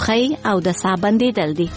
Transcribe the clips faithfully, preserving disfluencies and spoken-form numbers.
خی او د سا بندیدل دي.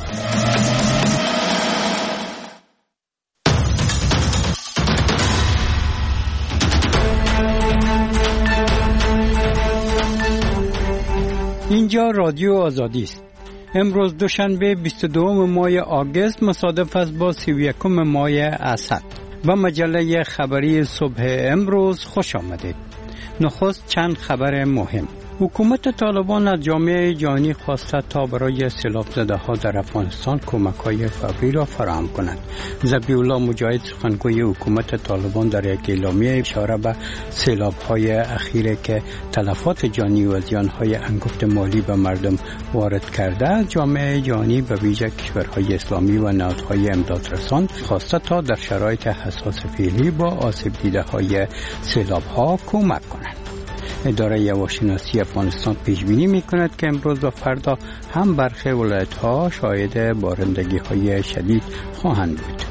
اینجا رادیو آزادی است. امروز دوشنبه بیست و دو ماه آگوست مصادف است با سی و یک ماه اسد و مجله خبری صبح امروز خوش آمدید. نخست چند خبر مهم. حکومت طالبان از جامعه جهانی خواسته تا برای سیلاب زده ها در افغانستان کمک های فوری را فراهم کنند. ذبیح الله مجاهد سخنگوی حکومت طالبان در یک اعلامیه اشاره به سیلاب های اخیره که تلفات جانی و زیان های انگفت مالی به مردم وارد کرده، جامعه جهانی به ویژه کشورهای اسلامی و نهادهای امدادرسان خواسته تا در شرایط حساس فعلی با آسیب دیده های سیلاب ها کمک کنند. اداره هواشناسی افغانستان پیش بینی می‌کند که امروز و فردا هم برخی ولایت‌ها شاهد بارندگی های شدید خواهند بود.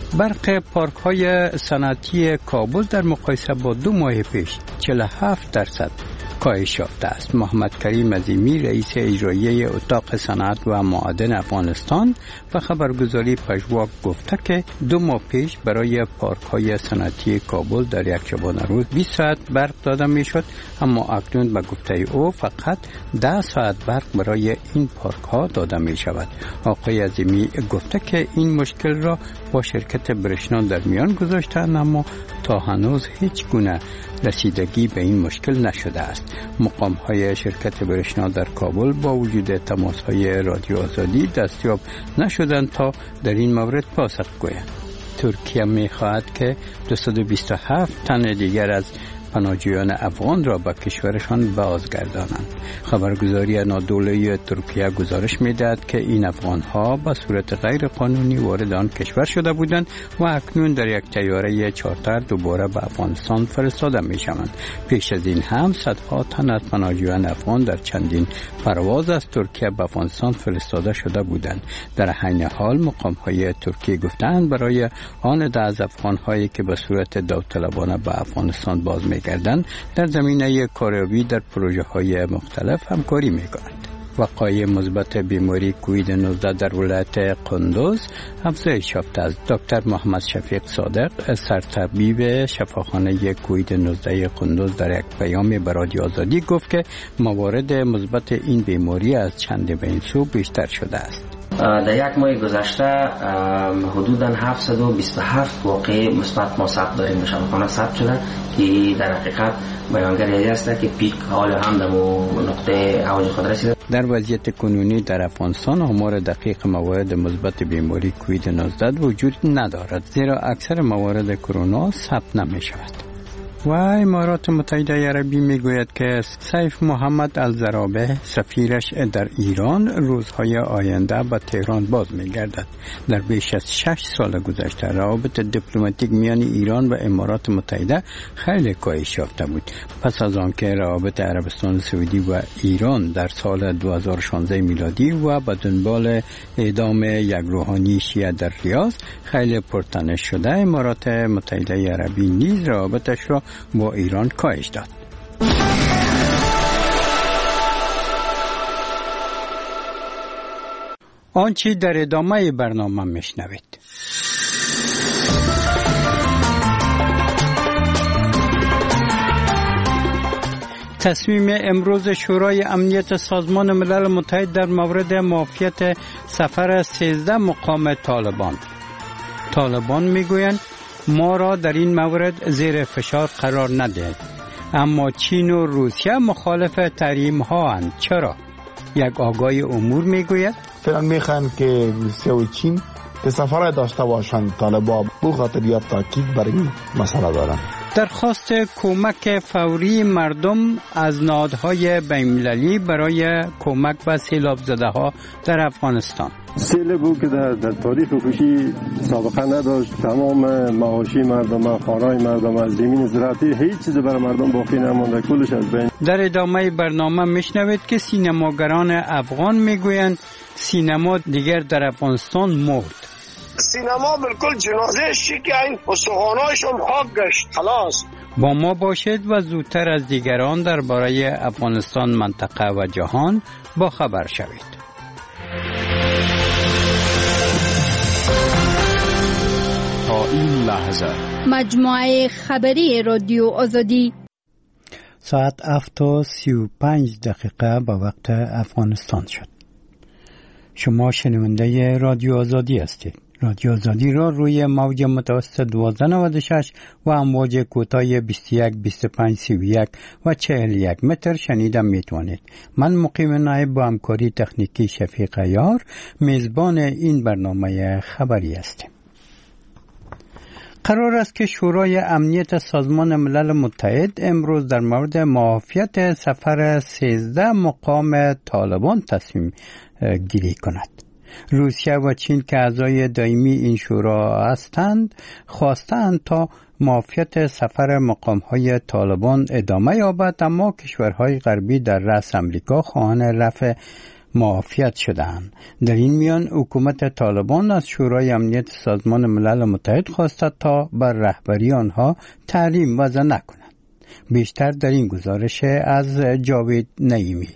برق پارک های صنعتی کابل در مقایسه با دو ماه پیش چهل و هفت درصد کاهش یافته است. محمد کریم عظیمی رئیس اجرایی اتاق صنعت و معادن افغانستان به خبرگزاری پژواک گفته که دو ماه پیش برای پارک های صنعتی کابل در یک شبانه روز بیست ساعت برق داده می شد، اما اکنون به گفته او فقط ده ساعت برق برای این پارک ها داده می شود. آقای عظیمی گفته که این مشکل را با شرکت برشنا در میان گذاشتند، اما تا هنوز هیچ گونه رسیدگی به این مشکل نشده است. مقام های شرکت برشنا در کابل با وجود تماس های رادیو آزادی دستیاب نشدند تا در این مورد پاسخ گویند. ترکیه می خواهد که دویست و بیست و هفت تن دیگر از پناهجویان افغان را به کشورشان بازگردانند. خبرگزاری نادولوی ترکیه گزارش می‌دهد که این افغان‌ها به صورت غیر قانونی وارد آن کشور شده بودند و اکنون در یک طیاره چارتر دوباره به افغانستان فرستاده می‌شوند. پیش از این هم صدها تن از پناهجویان افغان در چندین پرواز از ترکیه به افغانستان فرستاده شده بودند. در عین حال مقام‌های ترکیه گفتند برای آن ده از افغان‌هایی که به صورت داوطلبانه به افغانستان باز می‌گردند در زمینه کاریابی در پروژه‌های مختلف همکاری می‌کنند. وقایع مثبت بیماری کووید نوزده در ولایت قندوز افزایش یافته است. دکتر محمد شفیق صادق سرطبیب شفاخانه کووید نوزده قندوز در یک پیام به رادیو آزادی گفت که موارد مثبت این بیماری از چند به این سو بیشتر شده است. در یک ماه گذشته حدوداً هفتصد و بیست و هفت واقعه مثبت ما ثبت داریم، شفاخانه ثبت شده که در حقیقت بیانگری است که پیک حال هم در نقطه اوج خود رسیده. در وضعیت کنونی در افغانستان آمار دقیق موارد مثبت بیماری کووید نوزده وجود ندارد، زیرا اکثر موارد کرونا ثبت نمی شود. و امارات متحده عربی میگوید که سیف محمد الزرابه سفیرش در ایران روزهای آینده به تهران باز میگردد. در بیش از شش سال گذشته روابط دیپلماتیک میان ایران و امارات متحده خیلی کاهش یافته بود. پس از آنکه روابط عربستان سعودی و ایران در سال دو هزار و شانزده میلادی و به دنبال اعدام یک روحانی شیعه در ریاض خیلی پرتنش شده، امارات متحده عربی نیز روابطش را با ایران کاهش داد. آنچه در ادامه برنامه میشنوید. تصمیم امروز شورای امنیت سازمان ملل متحد در مورد معافیت سفر سیزده مقام طالبان. طالبان میگویند ما را در این مورد زیر فشار قرار ندهید، اما چین و روسیه مخالف تحریم ها اند. چرا؟ یک آگای امور میگوید فعلا میخوان که روسیه و چین که سفر داشته باشند طالبان، بو خاطر یا تاکید بر این مسئله دارند. درخواست کمک فوری مردم از نهادهای بین‌المللی برای کمک به سیلاب زده ها در افغانستان. سیل بود که در, در تاریخ کشی سابقه نداشت. تمام معاشی مردم، خانه‌های مردم، از زمین زراعتی هیچ چیز برای مردم باقی نمانده، کلش از بین. در ادامه برنامه میشنوید که سینماگران افغان میگویند سینما دیگر در افغانستان مرد. سینما بالکل جنازه شکن و سوغانایشون خاک گشت، خلاص. با ما باشید و زودتر از دیگران درباره افغانستان، منطقه و جهان با خبر شوید. تا این لحظه مجموعه خبری رادیو آزادی ساعت هفت و سی و پنج دقیقه به وقت افغانستان شد. شما شنونده رادیو آزادی هستید. رادیو آزادی را روی موج متوسط دوازده نود و شش و امواج کوتاه بیست و یک، بیست و پنج، سی و یک و چهل و یک متر شنیده میتوانید. من مقیم نایب با همکاری تکنیکی شفیق یار میزبان این برنامه خبری هستیم. قرار است که شورای امنیت سازمان ملل متحد امروز در مورد معافیت سفر سیزده مقام طالبان تصمیم گیری کند. روسیه و چین که اعضای دائمی این شورا هستند خواستند تا معافیت سفر مقام‌های طالبان ادامه یابد، اما کشورهای غربی در رأس امریکا خواهان رفع معافیت شدند. در این میان حکومت طالبان از شورای امنیت سازمان ملل متحد خواسته تا بر رهبری آنها تحریم وضع نکند. بیشتر در این گزارش از جاوید نعیمی.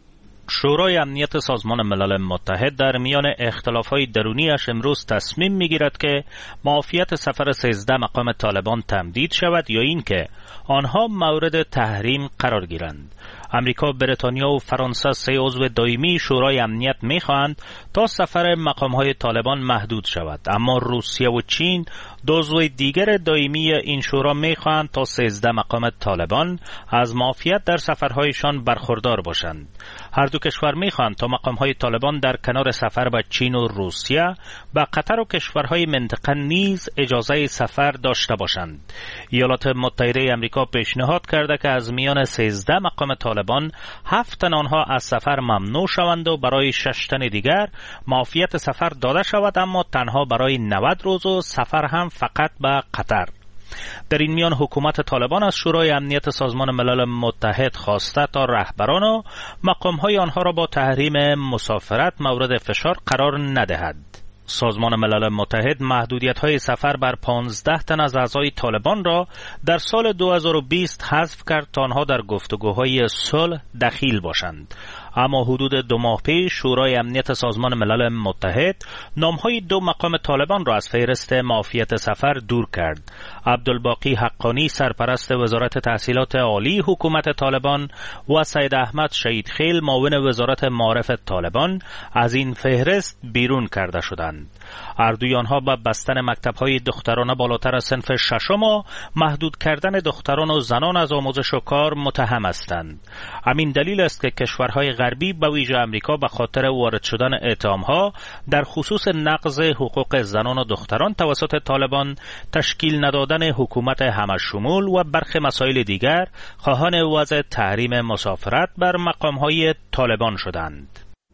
شورای امنیت سازمان ملل متحد در میان اختلاف‌های درونیش امروز تصمیم می‌گیرد که معافیت سفر سیزده مقام طالبان تمدید شود یا اینکه آنها مورد تحریم قرار گیرند. امریکا، بریتانیا و فرانسه سه عضو دائمی شورای امنیت می‌خواهند تا سفر مقام‌های طالبان محدود شود، اما روسیه و چین دو عضو دیگر دائمی این شورا می‌خواهند تا سیزده مقام طالبان از معافیت در سفرهایشان برخوردار باشند. هر دو کشور می‌خواهند تا مقام‌های طالبان در کنار سفر به چین و روسیه و قطر و کشورهای منطقه نیز اجازه سفر داشته باشند. ایالات متحده آمریکا پیشنهاد کرده که از میان سیزده مقام طالبان هفت تن آنها از سفر ممنوع شوند و برای شش تن دیگر معافیت سفر داده شود، اما تنها برای نود روز و سفر هم فقط به قطر. در این میان حکومت طالبان از شورای امنیت سازمان ملل متحد خواسته تا رهبران و مقام‌های آنها را با تحریم مسافرت مورد فشار قرار ندهد. سازمان ملل متحد محدودیت‌های سفر بر پانزده تن از اعضای طالبان را در سال دو هزار و بیست حذف کرد تا آنها در گفتگوهای صلح دخیل باشند. اما حدود دو ماه پیش شورای امنیت سازمان ملل متحد نام‌های دو مقام طالبان را از فهرست معافیت سفر دور کرد. عبدالباقی حقانی سرپرست وزارت تحصیلات عالی حکومت طالبان و سید احمد شهیدخیل معاون وزارت معارف طالبان از این فهرست بیرون کرده شدند. اردوی آنها به بستن مکتب‌های دخترانه بالاتر از صنف ششم و محدود کردن دختران و زنان از آموزش و کار متهم هستند. همین دلیل است که کشورهای غربی به ویژه آمریکا به خاطر وارد شدن اتهام‌ها در خصوص نقض حقوق زنان و دختران توسط طالبان، تشکیل ندادن حکومت همشمول و برخی مسائل دیگر خواهان وضع تحریم مسافرت بر مقام‌های طالبان شدند.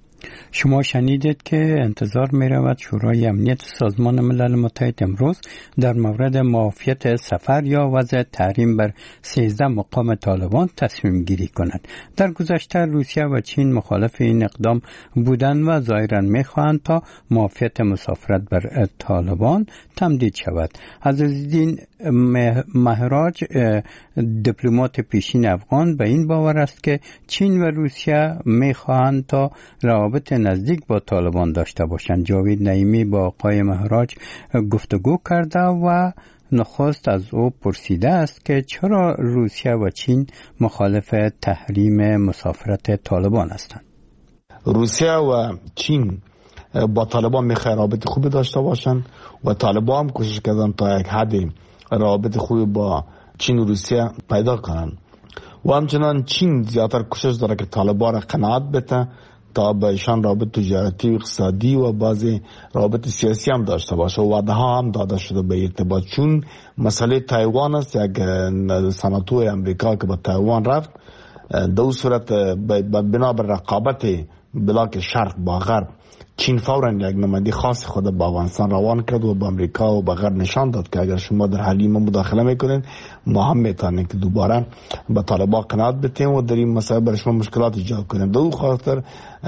شما شنیدید که انتظار می رود شورای امنیت سازمان ملل متحد امروز در مورد معافیت سفر یا وضع تحریم بر سیزده مقام طالبان تصمیم گیری کند. در گذشته روسیه و چین مخالف این اقدام بودند و ظاهراً می خواهند تا معافیت مسافرت بر طالبان تمدید شود. عزیزالدین مهراج دیپلمات پیشین افغان به این باور است که چین و روسیه می خواهند تا روابط نزدیک با طالبان داشته باشند. جاوید نعیمی با آقای مهراج گفتگو کرده و نخست از او پرسیده است که چرا روسیه و چین مخالف تحریم مسافرت طالبان هستند. روسیه و چین با طالبان میخواه رابط خوبی داشته باشند و طالبان هم کوشش کردن تا یک حد رابط خوبی با چین و روسیه پیدا کنند و همچنان چین زیادتر کوشش داره که طالبان را قناعت بده تا به ایشان رابط تجارتی و اقتصادی و بعضی رابط سیاسی هم داشته باشه و وعده ها هم داده شده به ارتباط. چون مسئله تایوان است، یک سناتور امریکا که به تایوان رفت دو صورت بنا بر رقابت بلاک شرق با غرب، چین فوراً یک نماینده خاص خود به افغانستان روان کرد و به امریکا و به غرب نشان داد که اگر شما در حل ما مداخله میکنین ما هم میتونیم که دوباره به طالبان قناعت بدیم و در این مسئله برای شما مشکلات ایجاد کنیم. دو خاطر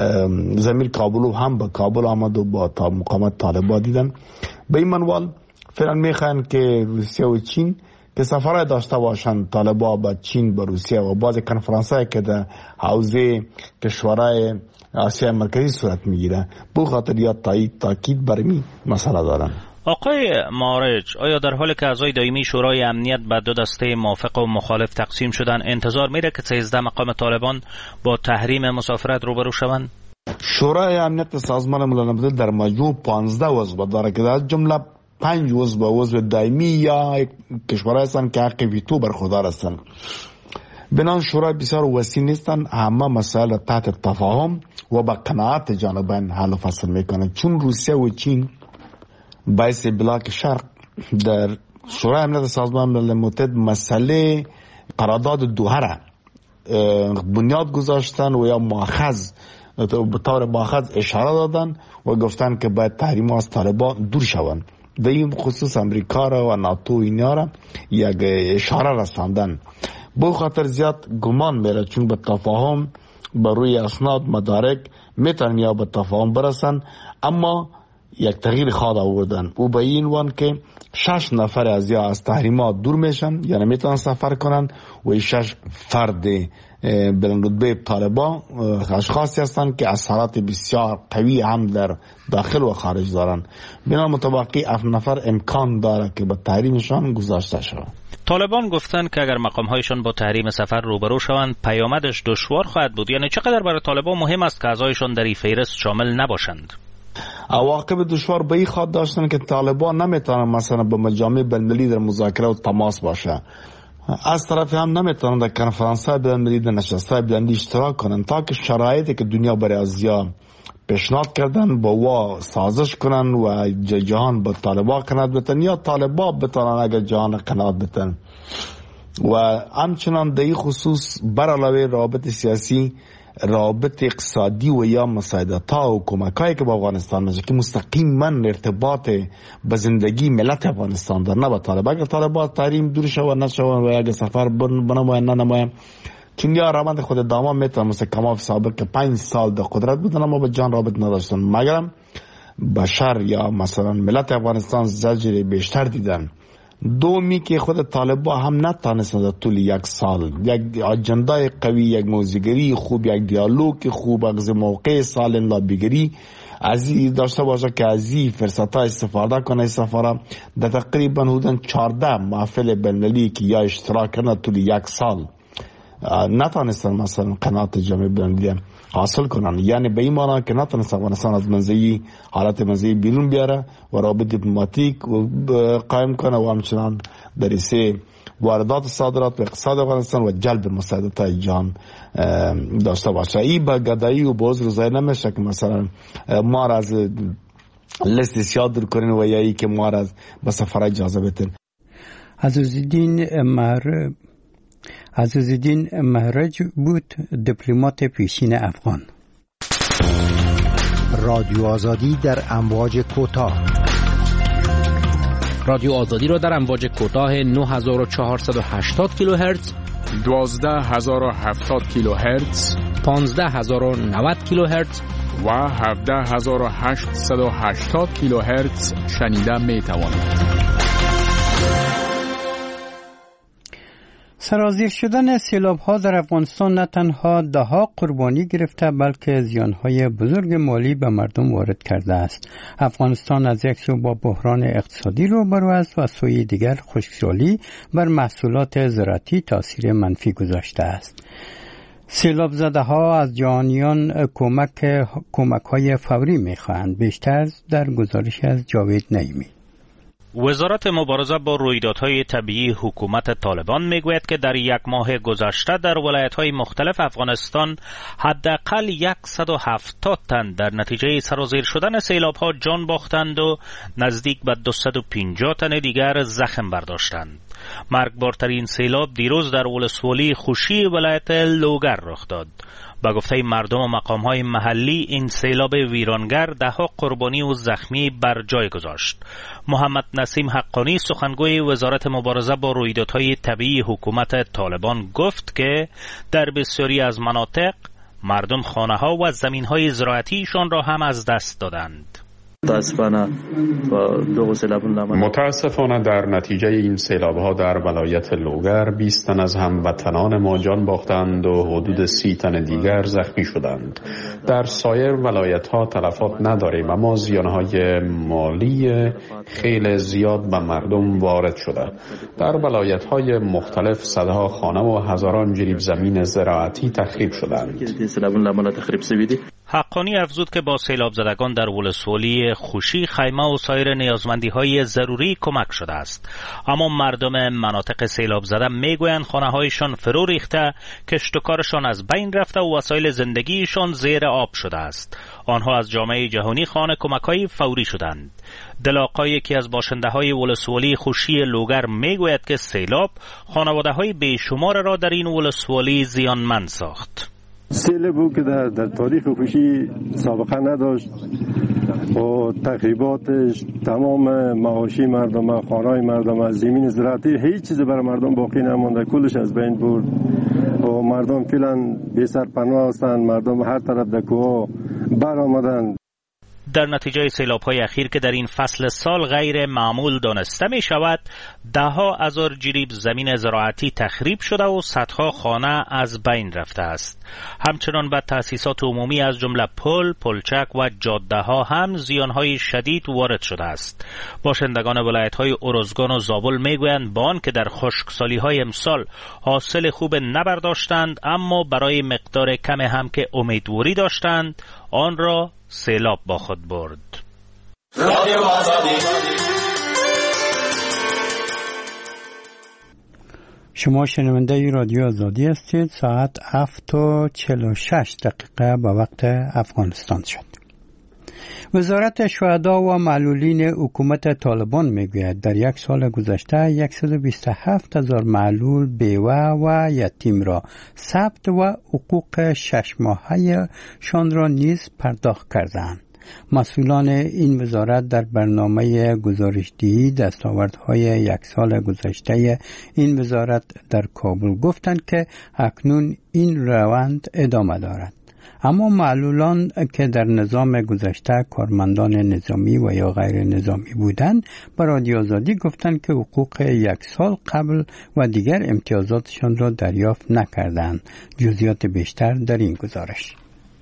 زمیر کابل هم به کابل آمد و با تا مقامات طالبان دیدن. به این منوال فعلا میخواین که روسیه و چین که سفرهای داشته باشند طالبان به چین، به روسیه و بعض کنفرانس‌هایی که در حوزه کشورهای آسیای مرکزی صورت میگیره. بو خاطر یا تایید تاکید برمی مسئله دارن. آقای مارج، آیا در حالی که اعضای دائمی شورای امنیت به دو دسته موافق و مخالف تقسیم شدن انتظار میره که سیزده مقام طالبان با تحریم مسافرت روبرو شوند؟ شورای امنیت سازمان ملل متحد در مجموع پانزده عضو داره که در جمله پنج عضو عضو دائمی یا کشورهایی هستند که حق ویتو برخوردار هستند. بنابراین شورای بسیار وسیع نیستند، همه مسائل تحت تفاهم و با قناعت جانبین حل و فصل میکنند. چون روسیه و چین باعث بلاک شرق در شورای امنیت سازمان ملل متحد مسئله قرارداد دوحه را بنیاد گذاشتن و یا ماخذ به طور ماخذ اشاره دادن و گفتن که باید تحریم از طالبان دور شوند. در این خصوص امریکا را و ناتو اینا را یک اشاره رساندن. به خاطر زیاد گمان میره چون به تفاهم بر روی اسناد مدارک میتونن یا به تفاهم برسن، اما یک تغییر خواد آوردن او به این وان که شش نفر از یا از تحریمات دور میشن، یعنی میتونن سفر کنن و این شش فرد بلند رتبه طالبان اشخاصی هستند که اثرات بسیار قوی هم در داخل و خارج دارن. بنا متبقی هفت نفر امکان داره که به تحریمشان گذاشته شود. طالبان گفتن که اگر مقامهایشان با تحریم سفر روبرو شوند پیامدش دشوار خواهد بود. یعنی چقدر برای طالبان مهم است که اعضایشان در این فهرست شامل نباشند؟ عواقب دشوار به این خاطر داشتن که طالبان نمیتونن مثلا به مجامع بین‌المللی در مذاکره و تماس باشه، از طرف هم نمیتونن در کنفرانس های بین‌المللی در نشست های بین‌المللی اشتراک کنن تا که شرایطی که دنیا برای ازیا پیشنهاد کردن با وا سازش کنن و جهان به طالبان قناعت بتن یا طالبان بتونن اگر جهان قناعت بتن. و همچنان در این خصوص بر علاوه روابط سیاسی، روابط اقتصادی و یا مساعدت ها و کمک هایی که با افغانستان میشه که مستقیما ارتباط به زندگی ملت افغانستان داره، نه با طالبان. اگر طالبان تحریم دور شو و نشو و اگر سفر بنماین نه نماین، چون یا روند خود داما میتونه مثل کماف سابق که پنج سال در قدرت بودن اما با جان رابط نداشتن، مگرم بشر یا مثلا ملت افغانستان زجر بیشتر دیدن. دومی که خود طالبان هم نتانستند در طول یک سال یک اجندای قوی، یک موزیگری خوب، یک دیالوگ خوب، از موقع سالن لابیگری ازی داشته باشه که ازی فرصت ها استفاده کنه. سفارا در تقریبا حدود چهارده محفل بین‌المللی که یا اشتراک کنه طول یک سال نتانستن مثلا قناعت جامعه بین‌المللی حاصل کنن. یعنی به این معنی که نتونست افغانستان از منزعی حالت منزعی بیرون بیاره و رابط دیپلماتیک قائم کنه و همچنان در سه واردات صادرات و اقتصاد افغانستان و جلب مساعدت جان داشته باشه. این با گدایی و باز روزای نمیشه که مثلا ما را از لیست سیاه دور کنین و یا ای که ما را به سفر اجازه بتن. عزیزالدین مهر عزیزالدین مهرج بود، دیپلمات پیشین افغان. رادیو آزادی در امواج کوتاه. رادیو آزادی را در امواج کوتاه نه هزار و چهارصد و هشتاد کیلوهرتز، دوازده هزار و هفتاد کیلوهرتز، پانزده هزار و نود کیلوهرتز و هفده هزار و هشتصد و هشتاد کیلوهرتز شنیده می توانید. سرازیر شدن سیلاب‌ها در افغانستان نه تنها ده‌ها قربانی گرفته بلکه زیان‌های بزرگ مالی به مردم وارد کرده است. افغانستان از یک سو با بحران اقتصادی روبرو است و از سوی دیگر خشکسالی بر محصولات زراعتی تاثیر منفی گذاشته است. سیلاب زده ها از جهانیان کمک کمک‌های فوری می‌خواهند. بیشتر در گزارش از جاوید نعیمی. وزارت مبارزه با رویدادهای طبیعی حکومت طالبان میگوید که در یک ماه گذشته در ولایت‌های مختلف افغانستان حداقل صد و هفتاد تن در نتیجه سرازیر شدن سیلاب‌ها جان باختند و نزدیک به دویست و پنجاه تن دیگر زخم برداشتند. مرگبارترین سیلاب دیروز در ولسوالی خوشی ولایت لوگر رخ داد. با گفته مردم و مقام‌های محلی این سیلاب ویرانگر ده‌ها قربانی و زخمی بر جای گذاشت. محمد نسیم حقانی سخنگوی وزارت مبارزه با رویدادهای طبیعی حکومت طالبان گفت که در بسیاری از مناطق مردم خانه‌ها و زمین‌های زراعتیشان را هم از دست دادند. متاسفانه در نتیجه این سیلاب‌ها در ولایت لوگر بیست تن از هموطنان ما جان باختند و حدود سی تن دیگر زخمی شدند. در سایر ولایت‌ها تلفات نداریم، اما زیان‌های مالی خیلی زیاد به مردم وارد شده. در ولایت‌های مختلف صدها خانه و هزاران جریب زمین زراعتی تخریب شدند. حقانی افزود که با سیلاب زدگان در ولسوالی خوشی خیمه و سایر نیازمندی های ضروری کمک شده است، اما مردم مناطق سیلاب زده میگویند خانه هایشان فرو ریخته، کشت و کارشان از بین رفته و وسایل زندگیشان زیر آب شده است. آنها از جامعه جهانی خانه کمک های فوری شدند. دلاقا یکی از باشنده های ولسوالی خوشی لوگر میگوید که سیلاب خانواده های بیشمار را در این ولسوالی زیانمند ساخت. سیل بود که در, در تاریخ خوشی سابقه نداشت و تخریباتش تمام معاشی مردم، خانه‌های مردم، زمین زراعتی، هیچ چیز برای مردم باقی نمانده، کلش از بین برد و مردم فعلا بی سرپناه هستند. مردم هر طرف در کوه بر آمدند. در نتیجه سیلاب‌های اخیر که در این فصل سال غیر معمول دانسته می شود، ده ها هزار جریب زمین زراعتی تخریب شده و صدها خانه از بین رفته است. همچنان به تأسیسات عمومی از جمله پل، پلچک و جاده ها هم زیانهای شدید وارد شده است. باشندگان ولایت‌های ارزگان و زابل میگویند با آنکه در خشکسالی‌های امسال حاصل خوب نبرداشتند، اما برای مقدار کم هم که امیدواری داشتند آن را سیلاب با خود برد. شما شنونده رادیو آزادی هستید. ساعت هفت و چهل و شش دقیقه به وقت افغانستان شد. وزارت شهدا و معلولین حکومت طالبان میگوید در یک سال گذشته صد و بیست و هفت هزار معلول، بیوه و یتیم را ثبت و حقوق شش ماهه‌شان را نیز پرداخت کردند. مسئولان این وزارت در برنامه گزارش‌دهی دستاوردهای یک سال گذشته این وزارت در کابل گفتند که اکنون این روند ادامه دارد. اما معلولان که در نظام گذشته کارمندان نظامی و یا غیر نظامی بودند به رادیو آزادی گفتند که حقوق یک سال قبل و دیگر امتیازاتشان را دریافت نکردند. جزئیات بیشتر در این گزارش.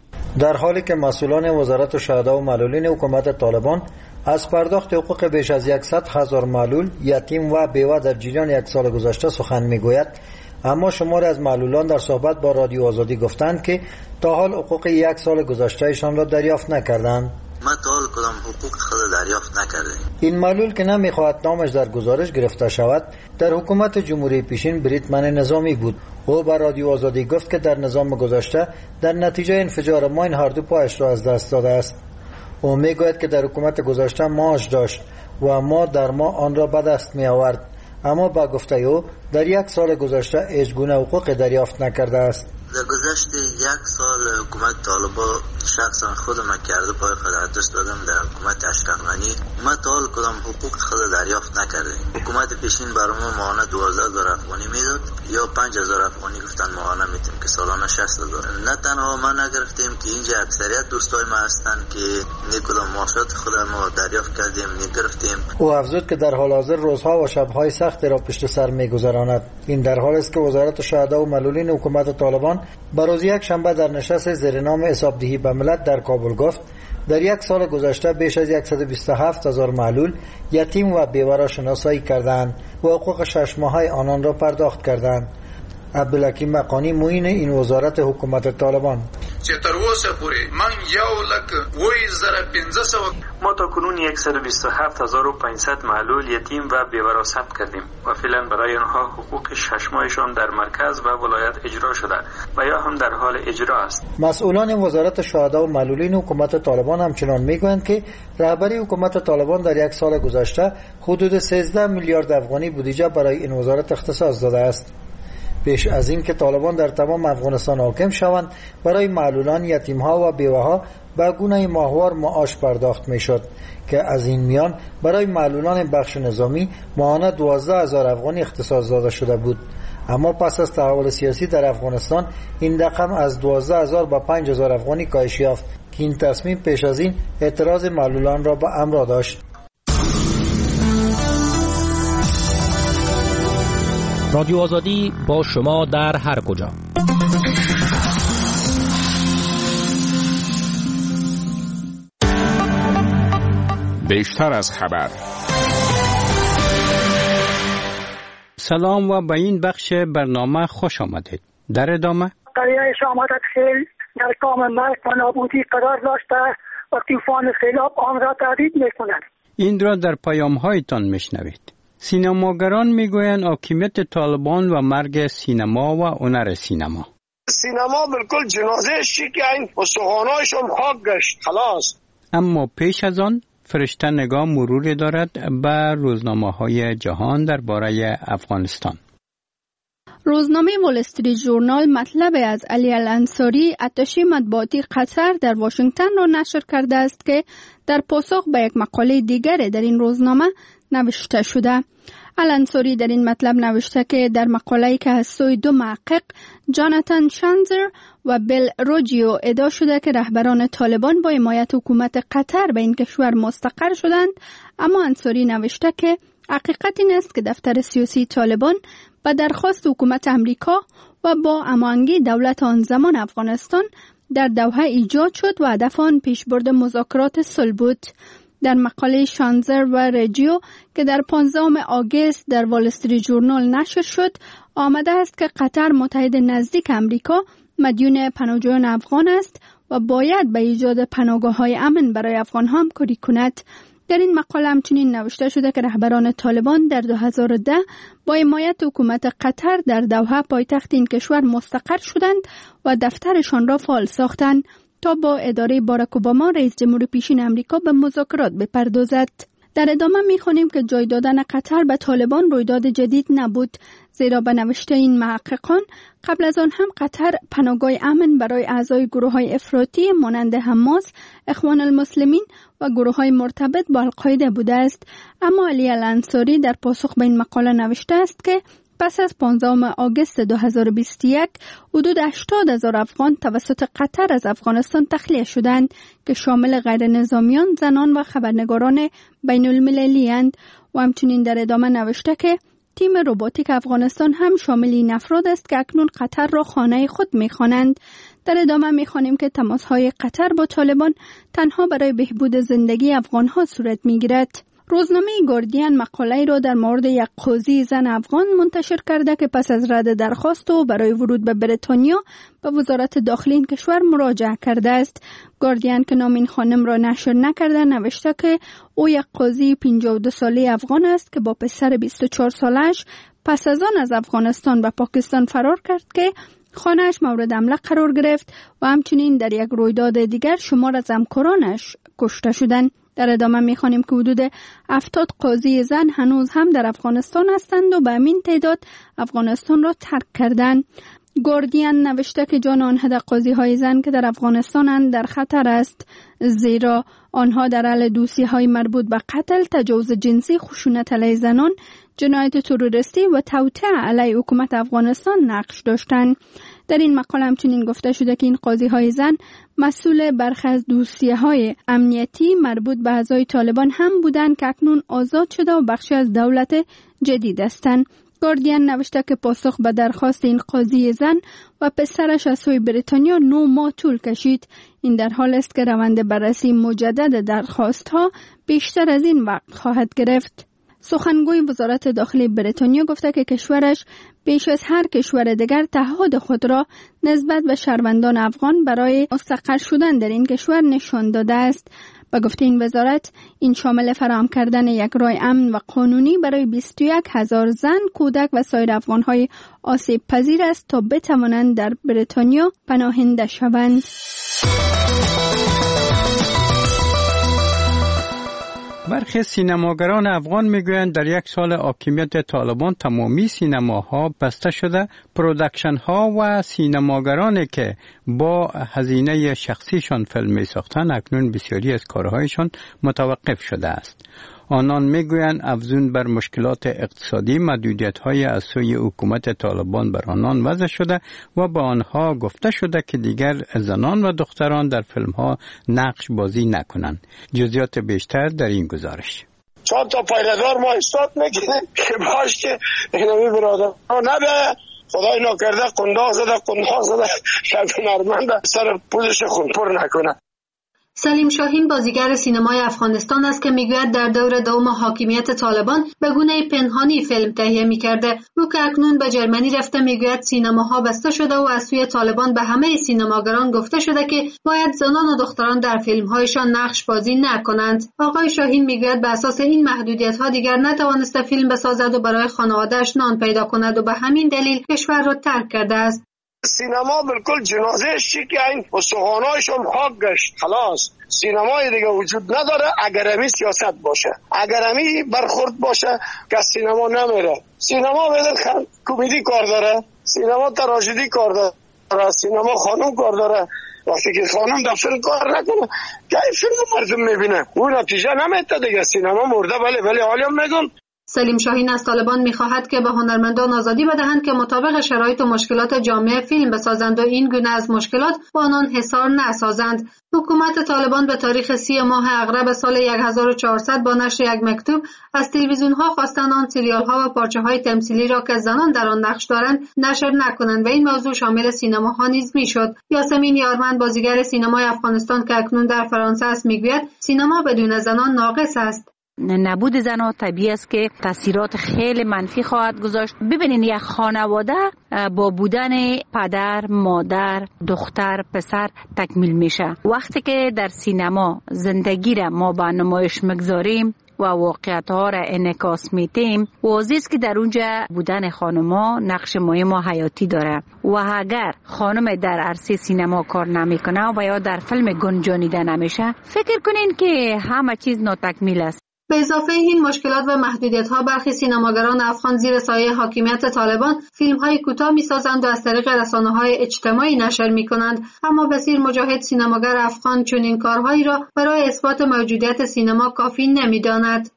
در حالی که مسئولان وزارت شهدا و معلولین حکومت طالبان از پرداخت حقوق بیش از صد هزار معلول، یتیم و بیوه در جریان یک سال گذشته سخن میگوید، اما شماری از معلولان در صحبت با رادیو آزادی گفتند که تا حال حقوق یک سال گذشتهشان را دریافت نکردند. ما تا حال کدام حقوق خود دریافت نکردیم. این معلول که نمیخواهد نامش در گزارش گرفته شود، در حکومت جمهوری پیشین بریتمن نظامی بود. او با رادیو آزادی گفت که در نظام گذشته در نتیجه انفجار ماین هر دو پایش را از دست داده است. او میگوید که در حکومت گذشته معاش داشت و ما در ما آن را به دست می آورد، اما با گفته او در یک سال گذشته هیچ گونه حقوق دریافت نکرده است. در گذشت یک سال حکومت طالبا شخصا خود ما کرده پای خود دست دادم در حکومت اشرف غنی. ما تا حال کدام حقوق خود دریافت نکردیم. حکومت پیشین برای ما ماهانه دوازده هزار افغانی میداد یا پنج هزار افغانی گفتن ماهانه میدیم که سالانه شصت هزار. نه تنها ما نگرفتیم که اینجا اکثریت دوستای ما هستند که نیکدام معاشات خود ما دریافت کردیم نگرفتیم. او افزود که در حال حاضر روزها و شبهای سخت را پشت سر میگذراند. این در حالی است که وزارت شهدا و معلولین حکومت طالبان به روز یک شنبه در نشست زیر نام حسابدهی به ملت در کابل گفت در یک سال گذشته بیش از صد و بیست و هفت هزار معلول، یتیم و بیوه را شناسایی کردند و حقوق شش ماهه آنان را پرداخت کردند. عبدالحکیم مقانی معین این وزارت حکومت طالبان: چې تر اوسه پورې من یو لک اووه زره پنځه سوه ما تا کنون صد و بیست و هفت هزار و پانصد معلول، یتیم و بیوه را ثبت کردیم و فعلا برای آنها حقوق شش ماهشان در مرکز و ولایت اجرا شده و یا هم در حال اجرا است. مسئولان وزارت شهدا و معلولین حکومت طالبان همچنان میگویند که رهبری حکومت طالبان در یک سال گذشته حدود سیزده میلیارد افغانی بودجه برای این وزارت اختصاص داده است. پیش از این که طالبان در تمام افغانستان حاکم شوند، برای معلولان، یتیم‌ها و بیوه‌ها به گونه ماهوار معاش پرداخت می‌شد که از این میان برای معلولان بخش نظامی ماهانه دوازده هزار افغانی اختصاص داده شده بود. اما پس از تحول سیاسی در افغانستان این رقم از دوازده هزار به پنج هزار افغانی کاهش یافت که این تصمیم پیش از این اعتراض معلولان را به امر داشت. رادیو آزادی با شما در هر کجا. بیشتر از خبر. سلام و به این بخش برنامه خوش آمدید. در ادامه قریه شامادت خیل در کام مرگ و نابودی قرار داشته و طوفان سیلاب آن را تهدید می‌کند. این را در پیام‌هایتان میشنوید. سینماگران میگویند حاکمیت طالبان و مرگ سینما و هنر سینما. سینما بالکل جنازه شکن و سوغانایشون خاک گشت خلاص. اما پیش از آن فرشته نگاه مروری دارد به روزنامه‌های جهان درباره افغانستان. روزنامه وال استریت ژورنال مطلب از علی الانصاری اتشی مطبوعاتی قطر در واشنگتن را نشر کرده است که در پاسخ به یک مقاله دیگر در این روزنامه نوشته شده. الانصاری در این مطلب نوشته که در مقاله‌ای که از سوی دو محقق جاناتان شانزر و بیل روجیو ادعا شده که رهبران طالبان با حمایت حکومت قطر به این کشور مستقر شدند، اما انصاری نوشته که حقیقت این است که دفتر سیاسی طالبان و درخواست حکومت امریکا و با هماهنگی دولت آن زمان افغانستان در دوحه ایجاد شد و هدف آن پیشبرد مذاکرات صلح بود. در مقاله شانزر و رجیو که در پانزدهم آگوست در وال استریت ژورنال نشر شد، آمده است که قطر متحد نزدیک امریکا مدیون پناهجویان افغان است و باید به ایجاد پناهگاه‌های امن برای افغان‌ها همکاری کند. در این مقاله همچنین نوشته شده که رهبران طالبان در دو هزار و ده با حمایت حکومت قطر در دوحه پایتخت این کشور مستقر شدند و دفترشان را فعال ساختند تا با اداره باراک اوباما رئیس جمهور پیشین امریکا به مذاکرات بپردازد. در ادامه می‌خوانیم که جای دادن قطر به طالبان رویداد جدید نبود، زیرا به نوشته این محققان قبل از آن هم قطر پناهگاه امن برای اعضای گروه‌های افراطی مانند حماس، اخوان المسلمین و گروه‌های مرتبط با القاعده بوده است. اما علی الانصاری در پاسخ به این مقاله نوشته است که پس از پانزدهم آگوست دو هزار و بیست و یک حدود هشتاد هزار افغان توسط قطر از افغانستان تخلیه شدند که شامل غیر نظامیان، زنان و خبرنگاران بین المللی اند و همچنین در ادامه نوشته که تیم روباتیک افغانستان هم شامل این افراد است که اکنون قطر را خانه خود می‌خوانند. در ادامه می‌خوانیم که تماس‌های قطر با طالبان تنها برای بهبود زندگی افغان‌ها صورت می‌گیرد. روزنامه گاردین مقاله‌ای را در مورد یک قاضی زن افغان منتشر کرده که پس از رد درخواست او برای ورود به بریتانیا به وزارت داخلی این کشور مراجعه کرده است. گاردین که نام این خانم را نشر نکرده نوشته که او یک قاضی پنجاه و دو ساله افغان است که با پسر بیست و چهار سالش پس از آن از افغانستان به پاکستان فرار کرد که خانه‌اش مورد حمله قرار گرفت و همچنین در یک رویداد دیگر شمار از همکارانش کشته شدند. در ادامه می‌خوانیم که حدود هفتاد قاضی زن هنوز هم در افغانستان هستند و به همین تعداد افغانستان را ترک کردند. گاردین نوشته که جان آنها در قاضی‌های زن که در افغانستانند در خطر است، زیرا آنها در حال دوسی‌های مربوط به قتل، تجاوز جنسی، خشونت علیه زنان، جنایت تروریستی و توطئه علیه حکومت افغانستان نقش داشتند. در این مقاله همچنین گفته شده که این قاضی‌های زن مسئول برخی از دوسیه‌های امنیتی مربوط به اعضای طالبان هم بودند که اکنون آزاد شده و بخشی از دولت جدید هستند. گاردین نوشته که پاسخ به درخواست این قاضی زن و پسرش از سوی بریتانیا نه ماه طول کشید. این در حال است که روند بررسی مجدد درخواست‌ها بیشتر از این وقت خواهد گرفت. سخنگوی وزارت داخلی بریتانیا گفته که کشورش بیش از هر کشور دیگر تعهد خود را نسبت به شهروندان افغان برای مستقر شدن در این کشور نشان داده است. به گفته این وزارت، این شامل فراهم کردن یک راه امن و قانونی برای بیست و یک هزار زن، کودک و سایر افغان‌های آسیب پذیر است تا بتوانند در بریتانیا پناهنده شوند. برخی سینماگران افغان میگویند در یک سال حاکمیت طالبان تمامی سینماها بسته شده. پرودکشن ها و سینماگرانی که با هزینه شخصیشان فیلم می ساختن، اکنون بسیاری از کارهایشان متوقف شده است. آنان میگویند افزون بر مشکلات اقتصادی محدودیت‌های از سوی حکومت طالبان بر آنان وضع شده و به آنها گفته شده که دیگر زنان و دختران در فیلم‌ها نقش بازی نکنند. جزئیات بیشتر در این گزارش. چند تا پیله‌دار ما استاد میکنیم که باش که اینمی برادر نبه خدای نکرده قنداق زده قنداق زده شب نرمنده سر پوزش خونپر نکنه. سلیم شاهین بازیگر سینمای افغانستان است که میگوید در دور دوم حاکمیت طالبان به گونه پنهانی فیلم تهیه میکرده. او که اکنون به جرمنی رفته میگوید سینماها بسته شده و از سوی طالبان به همه سینماگران گفته شده که باید زنان و دختران در فیلمهایشان نقش بازی نکنند. آقای شاهین میگوید به اساس این محدودیت‌ها دیگر نتوانسته فیلم بسازد و برای خانواده‌اش نان پیدا کند و به همین دلیل کشور را ترک کرده است. سینما بالکل جنازه شکل این استخوان‌هایشون خاک گشت. خلاص سینمای دیگه وجود نداره اگر امی سیاست باشه، اگر امی برخورد باشه که سینما نمیره. سینما بدل کمدی کار داره، سینما تراژدی کار داره، سینما خانم کار داره. وقتی که خانم در فیلم کار نکنه که این فیلم مردم میبینه اون نتیجه نمیده دیگه. سینما مرده. ولی ولی حالیم میگم سلیم شاهین از طالبان می‌خواهد که به هنرمندان آزادی بدهند که مطابق شرایط و مشکلات جامعه فیلم بسازند و این گونه از مشکلات با آنان حصار نسازند. حکومت طالبان به تاریخ سی ماه اغرب سال هزار و چهارصد با نشر یک مکتوب از تلویزیون‌ها خواستند آن سریال‌ها و پارچه‌های تمثیلی را که زنان در آن نقش دارند نشر نکنند و این موضوع شامل سینماها نیز می‌شد. یاسمین یارمند بازیگر سینمای افغانستان که اکنون در فرانسه است می‌گوید سینما بدون زنان ناقص است. نبود زنان طبیعی است که تاثیرات خیلی منفی خواهد گذاشت. ببینید یک خانواده با بودن پدر، مادر، دختر، پسر تکمیل میشه. وقتی که در سینما زندگی را ما به نمایش میگذاریم و واقعیت ها را انعکاس میدیم، واضح است که در اونجا بودن خانما نقش مهم و حیاتی داره و اگر خانم در عرصه سینما کار نمیکنه و یا در فیلم گنجانیده نمیشه، فکر کنین که همه چیز ناتکمیل است. به اضافه این مشکلات و محدودیت‌ها برخی سینماگران افغان زیر سایه حاکمیت طالبان فیلم‌های کوتاه می‌سازند و از طریق رسانه‌های اجتماعی نشر می‌کنند. اما بسیر مجاهد سینماگر افغان چنین کارهایی را برای اثبات موجودیت سینما کافی نمی‌داند.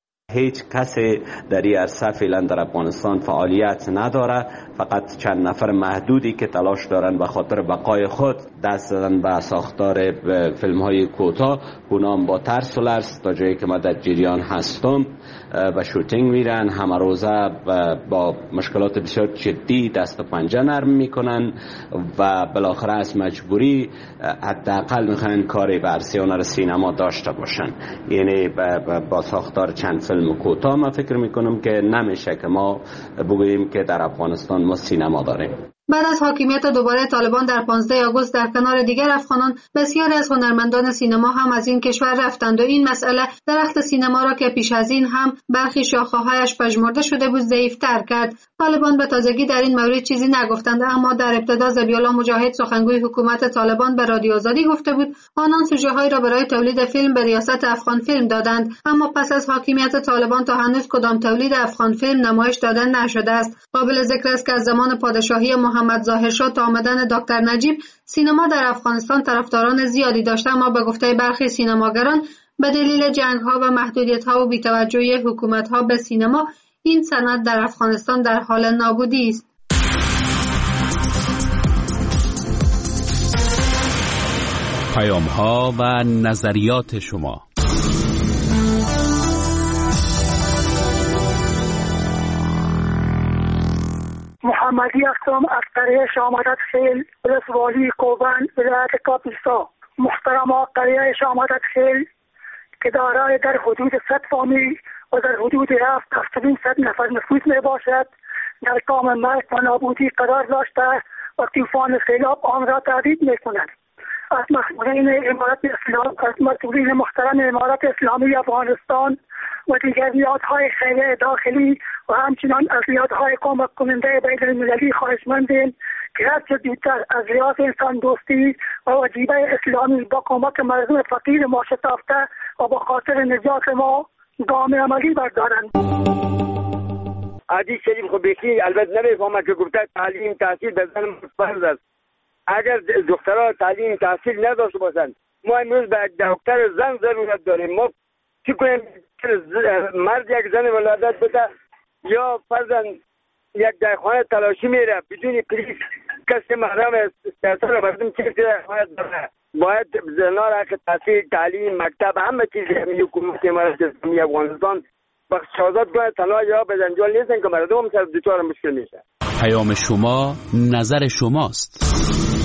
هیچ کسی در این عرصه فعلا در افغانستان فعالیت نداره، فقط چند نفر محدودی که تلاش دارن به خاطر بقای خود دست زدن به ساختار فیلم های کوتاه. اونام با ترس و لرز تا جایی که ما در جریان هستم به شوتینگ میرن، همه روزه با مشکلات بسیار جدی دست و پنجه نرم میکنن و بالاخره از مجبوری حداقل میخوان کاری به عرصه هنر سینما داشته باشن. یعنی با ساختار چند فیلم کوتاه ما فکر میکنم که نمیشه که ما بگوییم که در افغانستان ما سینما داریم. بعد از حاکمیت دوباره طالبان در پانزده آگوست در کنار دیگر افغانان بسیاری از هنرمندان سینما هم از این کشور رفتند و این مسئله درخت سینما را که پیش از این هم برخی شاخه‌هایش پژمرده شده بود ضعیف‌تر کرد. طالبان به تازگی در این مورد چیزی نگفتند، اما در ابتدا ذبیح‌الله مجاهد سخنگوی حکومت طالبان به رادیو آزادی گفته بود آنان سوژه‌هایی را برای تولید فیلم به ریاست افغان فیلم دادند، اما پس از حاکمیت طالبان تا هنوز کدام تولید افغان فیلم نمایش داده نشده است. قابل ذکر است که از زمان پادشاهی محمد ظاهرشاه تا آمدن دکتر نجیب سینما در افغانستان طرفداران زیادی داشته، اما به گفته برخی سینماگران به دلیل جنگ‌ها و محدودیت‌ها و بی‌توجهی حکومت‌ها به سینما این صنعت در افغانستان در حال نابودی است. پیام‌ها و نظریات شما. محمدی هستم از قریه شامدت خیل، ولسوالی کوبن، ولایت کاپیستا. محترم قریه شامدت خیل که دارای در حدود صد فامیل و در حدود هفت هفتاد صد نفر نفوس می باشد، در کام مرگ و نابودی قرار داشته و طوفان سیلاب آن را تهدید می کند. از مسئولین امارت اسلام، از مسئولین محترم امارت اسلامی افغانستان و دیگر نهادهای خیریه داخلی و همچنان از نهادهای کمک کننده بین المللی خواهشمندیم که هرچه زودتر از لحاظ انسان دوستی و وجیبه اسلامی با کمک مردم فقیر ما شتافته و با خاطر نجات ما گام عملی بردارند. عادی شریف خو بیخی البته نمیفهمه که گفته تعلیم تحصیل به زن فرض است. اگر دخترها تعلیم تحصیل نداشته باشند ما امروز به دکتر زن ضرورت داریم. ما چی کنیم؟ مرد یک زن ولادت بده یا فرضاً یک در خانه تلاشی میره بدون پلیس کسی محرم سیاست رو بردم چیزی در خانه داره. باید زنان حق تحصیل تعلیم مکتب همه چیز همین حکومت امارات اسلامی افغانستان بخش آزاد کنه. تنها یا به جنجال نیستن که مردم هم سر دوچار مشکل میشه. پیام شما نظر شماست.